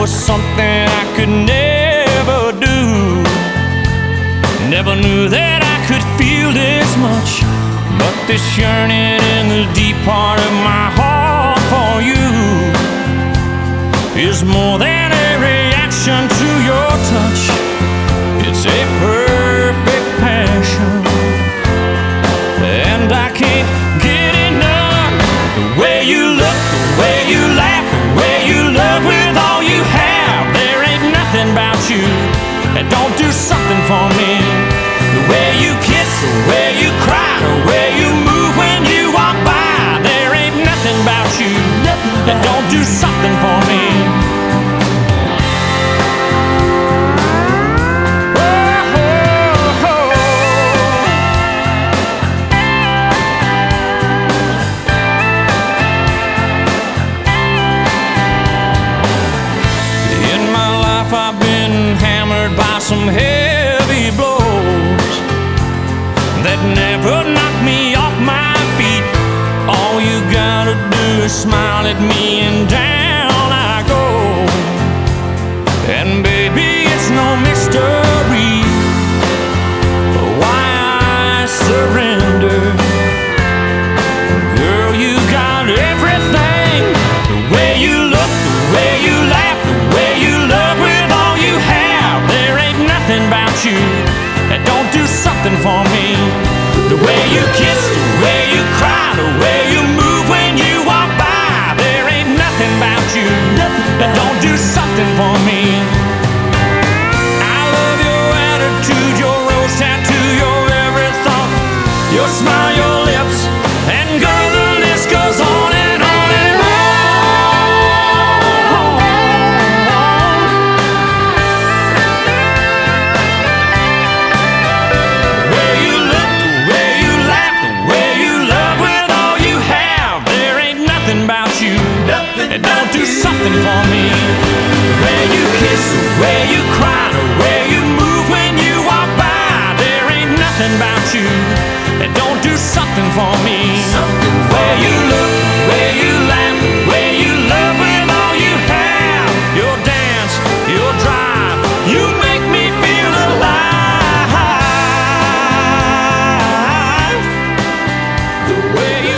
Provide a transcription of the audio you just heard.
was something I could never do. Never knew that I could feel this much, but this yearning in the deep part of my heart for you is more than a reaction to your touch. It's a perfect passion, and I can't get enough. The way you look, the way you laugh, the way you love with all you have. There ain't nothing about you that don't do something for me. The way you kiss, the way you cry, the way you move when you walk by. There ain't nothing about you that don't do something for me. I've been hammered by some heavy blows that never knocked me off my feet. All you gotta do is smile at me and down I go. And baby, it's no mystery why I surrender. Girl, you got everything. The way you look, the way you laugh, the way you love with all you have. There ain't nothing about you that don't do something for me. The way you kiss, the way you cry, the way you move when you walk by. There ain't nothing about you that don't do something for me. I love your attitude, your rose tattoo, your every thought, your smile, your lips, and girl, the list goes on and on and on. The way you look, the way you laugh, the way you love with all you have. There ain't nothing about you that don't do something for me. The way you kiss, the way you cry, the way you move when you walk by. There ain't nothing about you that don't do something for me. The way you look, the way you laugh, the way you love with all you have. Your dance, your drive, you make me feel alive. The way